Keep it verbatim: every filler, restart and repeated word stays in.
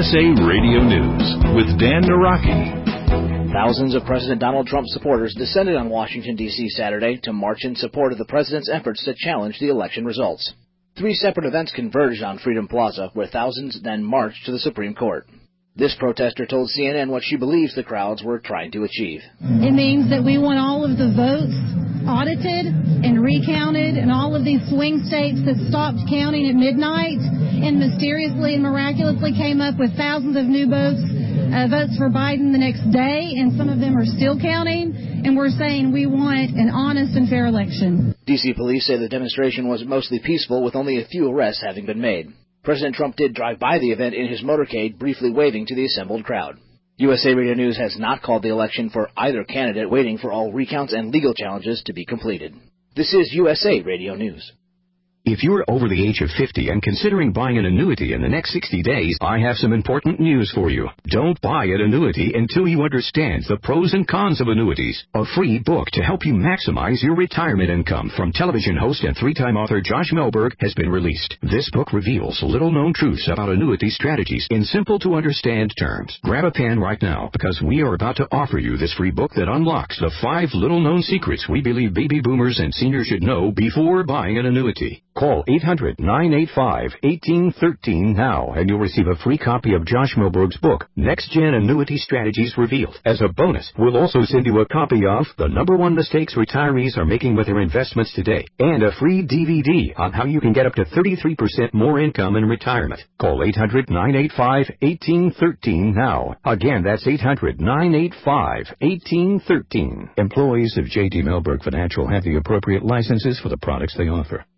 S A Radio News with Dan Naraki. Thousands of President Donald Trump supporters descended on Washington, D C Saturday to march in support of the president's efforts to challenge the election results. Three separate events converged on Freedom Plaza, where thousands then marched to the Supreme Court. This protester told C N N what she believes the crowds were trying to achieve. It means that we want all of the votes audited and recounted in all of these swing states that stopped counting at midnight and mysteriously and miraculously came up with thousands of new votes, uh, votes for Biden the next day, and some of them are still counting, and we're saying we want an honest and fair election. D C police say the demonstration was mostly peaceful, with only a few arrests having been made. President Trump did drive by the event in his motorcade, briefly waving to the assembled crowd. U S A Radio News has not called the election for either candidate, waiting for all recounts and legal challenges to be completed. This is U S A Radio News. If you're over the age of fifty and considering buying an annuity in the next sixty days, I have some important news for you. Don't buy an annuity until you understand the pros and cons of annuities. A free book to help you maximize your retirement income from television host and three-time author Josh Melberg has been released. This book reveals little-known truths about annuity strategies in simple-to-understand terms. Grab a pen right now, because we are about to offer you this free book that unlocks the five little-known secrets we believe baby boomers and seniors should know before buying an annuity. Call eight hundred, nine eight five, one eight one three now, and you'll receive a free copy of Josh Melberg's book, Next Gen Annuity Strategies Revealed. As a bonus, we'll also send you a copy of The Number One Mistakes Retirees Are Making with Their Investments Today, and a free D V D on how you can get up to thirty-three percent more income in retirement. Call eight hundred, nine eight five, one eight one three now. Again, that's eight hundred, nine eight five, one eight one three. Employees of J D Melberg Financial have the appropriate licenses for the products they offer.